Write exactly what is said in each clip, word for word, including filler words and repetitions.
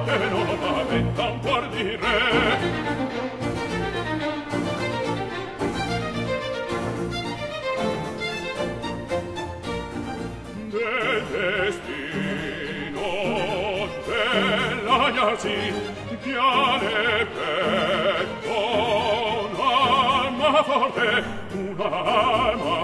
morte non paventa un cuor di re. Del destino dell'agnarsi piane petto un'alma forte, un'alma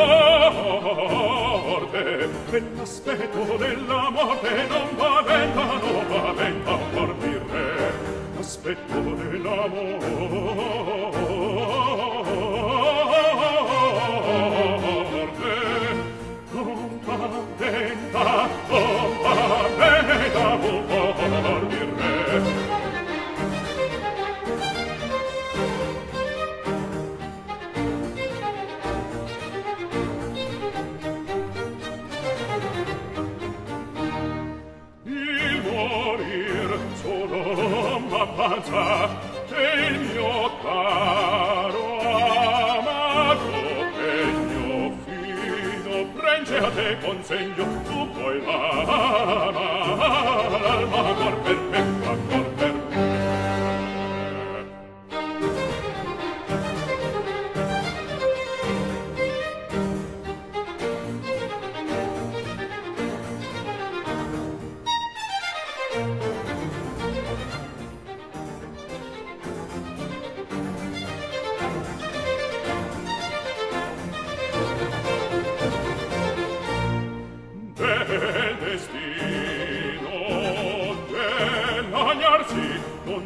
forte, e l'aspetto della morte non paventa, non paventa un cuor di re. L'aspetto della morte non paventa, non paventa un cuor di re. M'avanza che il mio caro amato e il mio fido prende a te consegno, tu puoi l'ama, l'alma cor per me, cor per me. Del destino dell'agnarsi, non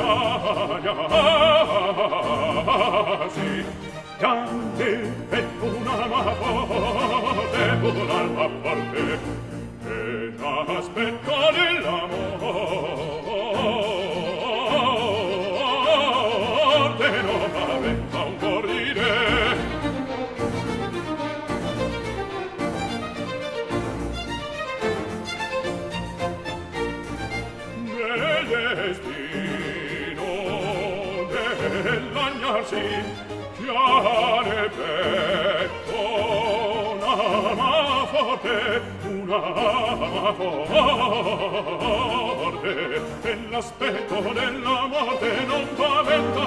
dell'agnarsi, piante e un'alma forte, un'alma forte, e l'aspetto della morte non paventa un cuor di re. Destino dell'agnarsi chiare petto un'ama forte, un'ama forte, e l'aspetto della morte non paventa,